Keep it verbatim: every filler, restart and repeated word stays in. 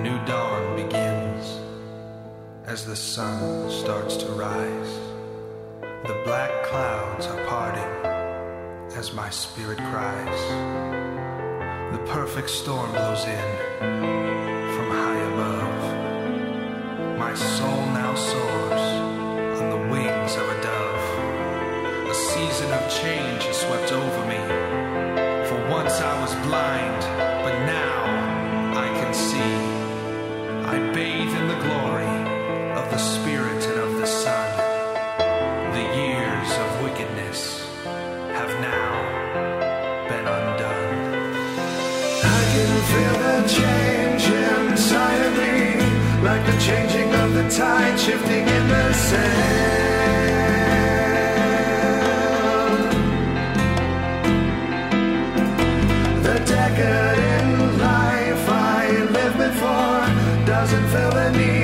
new dawn begins as the sun starts to rise. The black clouds are parting as my spirit cries. The perfect storm blows in from high above. My soul now soars on the wings of a dove. A season of change has swept over me. For once I was blind, but now I can see. I bathe in the glory of the Spirit and of the Son. The years of wickedness have now been undone. I can feel the change inside of me, like the changing of the tide shifting in the sand. The decadent life I lived before doesn't feel the need